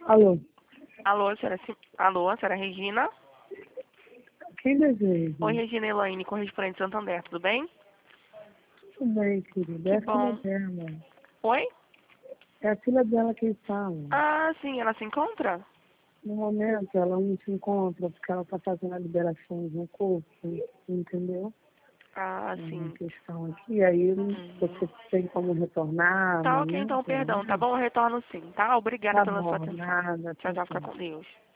Alô, Alô, senhora Regina? quem deseja? Oi, Regina Elaine, correspondente de Santander, tudo bem? Tudo bem, querida. Que É a filha bom. dela. Oi? É a filha dela quem fala. Ah, sim, ela se encontra? No momento, ela não se encontra porque ela está fazendo a liberação do corpo, entendeu? Ah, É uma sim. questão aqui. Aí Uhum. você tem como retornar Tá ok, amanhã? então, Pela perdão, tá manhã? bom? Eu retorno sim, tá? Obrigada Tá pela sua bom, atenção. nada. Tchau, Tchau, tchau, fica tchau. com Deus.